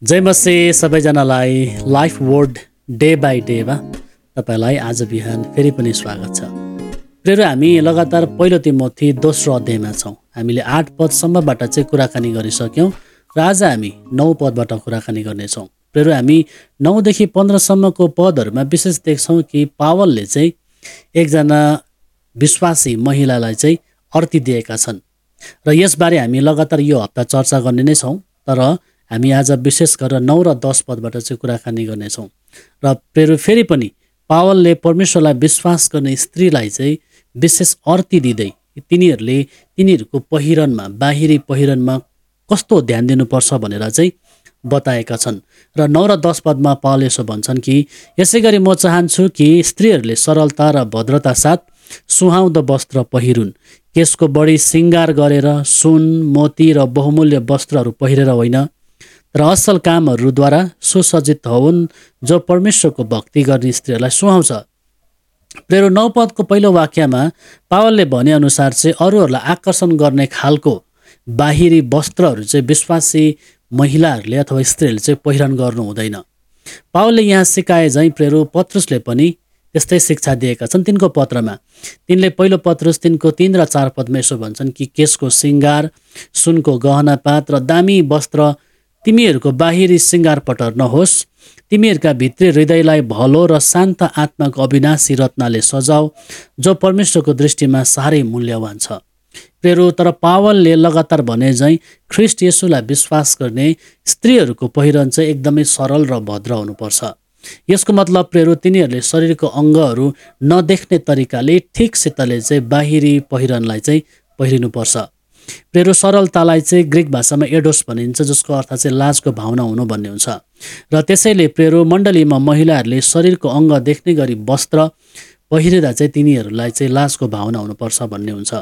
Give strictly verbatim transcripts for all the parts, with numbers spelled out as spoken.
जय मसिह सबैजनालाई life word day by डेमा तपाईँलाई आज बिहान फेरि पनि स्वागत छ। प्रियहरू, हामी लगातार पहिलो तिमोथी दोस्रो अध्यायमा छौँ। हामीले आठ पदसम्मबाट चाहिँ कुराकानी गरिसक्यौँ र आज हामी नौ पदबाट कुराकानी गर्नेछौँ। प्रियहरू, हामी नौदेखि पन्ध्रसम्मको पदहरूमा विशेष देख्छौँ कि पावलले चाहिँ एकजना विश्वासी महिलालाई चाहिँ अर्ती दिएका छन् र यसबारे हामी लगातार यो हप्ता चर्चा गर्ने नै छौँ। तर हामी आज विशेष गरेर नौ र दस पदबाट चाहिँ कुराकानी गर्नेछौँ। र प्रियहरू, फेरि पनि पावलले परमेश्वरलाई विश्वास गर्ने स्त्रीलाई चाहिँ विशेष अर्ती दिँदै तिनीहरूले तिनीहरूको पहिरनमा बाहिरी पहिरनमा कस्तो ध्यान दिनुपर्छ भनेर चाहिँ बताएका छन्। र नौ र दस पदमा पावलले यसो भन्छन् कि यसै गरी म चाहन्छु कि स्त्रीहरूले सरलता र भद्रता साथ सुहाउँदो वस्त्र पहिरुन्, केशको बढी श्रृङ्गार गरेर सुन मोती र बहुमूल्य वस्त्रहरू पहिरेर होइन, र असल कामहरूद्वारा सुसज्जित हुन्, जो परमेश्वरको भक्ति गर्ने स्त्रीहरूलाई सुहाउँछ। प्रियहरू, नौ पदको पहिलो वाक्यमा पावलले भनेअनुसार चाहिँ अरूहरूलाई आकर्षण गर्ने खालको बाहिरी वस्त्रहरू चाहिँ विश्वासी महिलाहरूले अथवा स्त्रीहरूले चाहिँ पहिरन गर्नु हुँदैन। पावलले यहाँ सिकाए झैँ प्रियहरू पत्रुसले पनि त्यस्तै शिक्षा दिएका छन् तिनको पत्रमा। तिनले पहिलो पत्रुस तिनको तीन र चार पदमा यसो भन्छन् कि केशको श्रृङ्गार, सुनको गहना पात र दामी वस्त्र तिमीहरूको बाहिरी श्रृङ्गार पटर नहोस्, तिमीहरूका भित्री हृदयलाई भलो र शान्त आत्माको अविनाशी रत्नले सजाऊ, जो परमेश्वरको दृष्टिमा साह्रै मूल्यवान छ। प्रियहरू, तर पावलले लगातार भने झैँ ख्रिस्ट येशूलाई विश्वास गर्ने स्त्रीहरूको पहिरन चाहिँ एकदमै सरल र भद्र हुनुपर्छ। यसको मतलब प्रियहरू, तिनीहरूले शरीरको अङ्गहरू नदेख्ने तरिकाले ठिकसितले चाहिँ बाहिरी पहिरनलाई चाहिँ पहिरिनुपर्छ। प्रियहरू, सरलतालाई चाहिँ ग्रिक भाषामा एडोस भनिन्छ, जसको अर्थ चाहिँ लाजको भावना हुनु भन्ने हुन्छ। र त्यसैले प्रियहरू मण्डलीमा महिलाहरूले शरीरको अङ्ग देख्ने गरी वस्त्र पहिरिँदा चाहिँ तिनीहरूलाई चाहिँ लाजको भावना हुनुपर्छ भन्ने हुन्छ।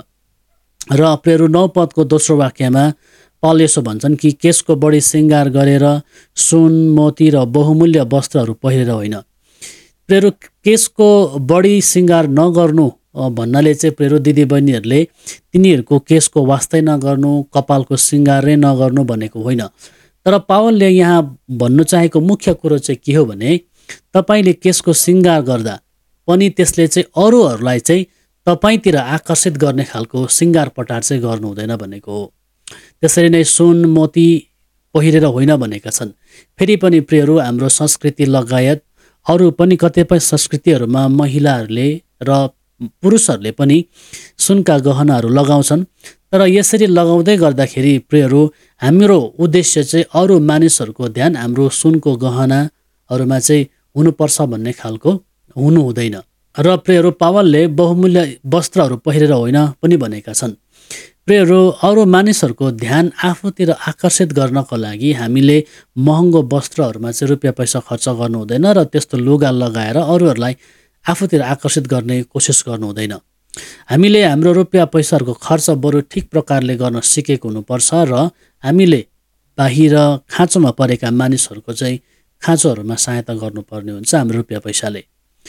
र प्रियहरू नौ पदको दोस्रो वाक्यमा पावलले यसो भन्छन् कि केशको बढी श्रृङ्गार गरेर सुन मोती र बहुमूल्य वस्त्रहरू पहिरेर होइन। प्रियहरू, केशको बढी श्रृङ्गार नगर्नु भन्नाले चाहिँ प्रियहरू दिदीबहिनीहरूले तिनीहरूको केशको वास्तै नगर्नु, कपालको श्रृङ्गारै नगर्नु भनेको होइन। तर पावलले यहाँ भन्नु चाहेको मुख्य कुरो चाहिँ के हो भने तपाईँले केशको श्रृङ्गार गर्दा पनि त्यसले चाहिँ अरूहरूलाई चाहिँ तपाईँतिर आकर्षित गर्ने खालको श्रृङ्गार पटार चाहिँ गर्नु हुँदैन भनेको हो। त्यसरी नै सुन मोती पहिरेर होइन भनेका छन्। फेरि पनि प्रियहरू, हाम्रो संस्कृति लगायत अरू पनि कतिपय संस्कृतिहरूमा महिलाहरूले र पुरुषहरूले पनि सुनका गहनाहरू लगाउँछन्। तर यसरी लगाउँदै गर्दाखेरि प्रियहरू हाम्रो उद्देश्य चाहिँ अरू मानिसहरूको ध्यान हाम्रो सुनको गहनाहरूमा चाहिँ हुनुपर्छ भन्ने खालको हुनु हुँदैन। र प्रियहरू पावलले बहुमूल्य वस्त्रहरू पहिरेर होइन पनि भनेका छन्। प्रियहरू, अरू मानिसहरूको ध्यान आफूतिर आकर्षित गर्नको लागि हामीले महँगो वस्त्रहरूमा चाहिँ रुपियाँ पैसा खर्च गर्नु हुँदैन र त्यस्तो लुगा लगाएर अरूहरूलाई आफूतिर आकर्षित गर्ने कोसिस गर्नु हुँदैन। हामीले हाम्रो रुपियाँ पैसाहरूको खर्च बरु ठिक प्रकारले गर्न सिकेको हुनुपर्छ र हामीले बाहिर खाँचोमा परेका मानिसहरूको चाहिँ खाँचोहरूमा सहायता गर्नुपर्ने हुन्छ हाम्रो रुपियाँ पैसाले।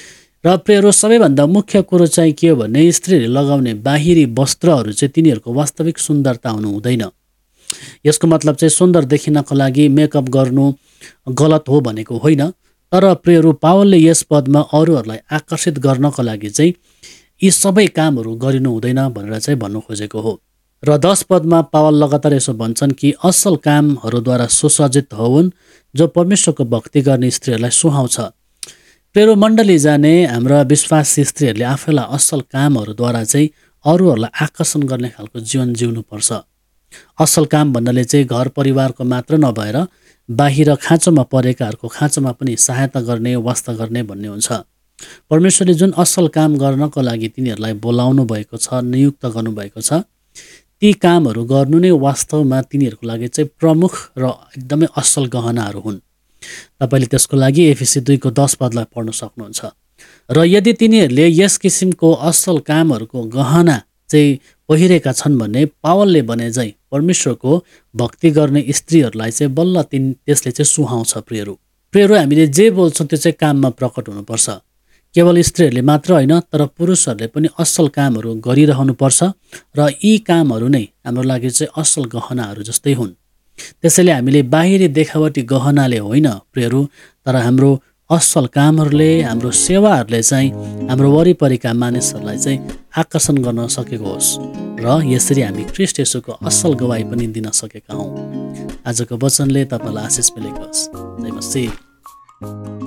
र प्रियहरू, सबैभन्दा मुख्य कुरो चाहिँ के हो भने स्त्रीहरूले लगाउने बाहिरी वस्त्रहरू चाहिँ तिनीहरूको वास्तविक सुन्दरता हुनु हुँदैन। यसको मतलब चाहिँ सुन्दर देखिनको लागि मेकअप गर्नु गलत हो भनेको होइन। तर प्रियहरू पावलले यस पदमा अरूहरूलाई आकर्षित गर्नको लागि चाहिँ यी सबै कामहरू गरिनु हुँदैन भनेर चाहिँ भन्नु खोजेको हो। र दस पदमा पावल लगातार यसो भन्छन् कि असल कामहरूद्वारा सुसज्जित हुन्, जो परमेश्वरको भक्ति गर्ने स्त्रीहरूलाई सुहाउँछ। प्रियहरू, मण्डली जाने हाम्रा विश्वासी स्त्रीहरूले आफैलाई असल कामहरूद्वारा चाहिँ अरूहरूलाई आकर्षण गर्ने खालको जीवन जिउनुपर्छ। असल काम भन्नाले चाहिँ घर परिवारको मात्र नभएर बाहिर खाँचोमा परेकाहरूको खाँचोमा पनि सहायता गर्ने वास्ता गर्ने भन्ने हुन्छ। परमेश्वरले जुन असल काम गर्नको लागि तिनीहरूलाई बोलाउनु भएको छ, नियुक्त गर्नुभएको छ, ती कामहरू गर्नु नै वास्तवमा तिनीहरूको लागि चाहिँ प्रमुख र एकदमै असल गहनाहरू हुन्। तपाईँले त्यसको लागि एफिसी दुईको दस पदलाई पढ्न सक्नुहुन्छ। र यदि तिनीहरूले यस किसिमको असल कामहरूको गहना चाहिँ पहिरेका छन् भने पावलले भने चाहिँ परमेश्वरको भक्ति गर्ने स्त्रीहरूलाई चाहिँ बल्ल तिन त्यसले चाहिँ सुहाउँछ। प्रियहरू प्रियहरू हामीले जे बोल्छौँ त्यो चाहिँ काममा प्रकट हुनुपर्छ। केवल स्त्रीहरूले मात्र होइन तर पुरुषहरूले पनि असल कामहरू गरिरहनुपर्छ र यी कामहरू नै हाम्रो लागि चाहिँ असल गहनाहरू जस्तै हुन्। त्यसैले हामीले बाहिरी देखावटी गहनाले होइन प्रियहरू, तर हाम्रो असल कामहरूले, हाम्रो सेवाहरूले चाहिँ हाम्रो वरिपरिका मानिसहरूलाई चाहिँ आकर्षण गर्न सकेको होस् र यसरी हामी ख्रीष्ट येशूको असल गवाई पनि दिन सकेका हौँ। आजको वचनले तपाईँलाई आशिष मिलेको होस्। जय मसीह।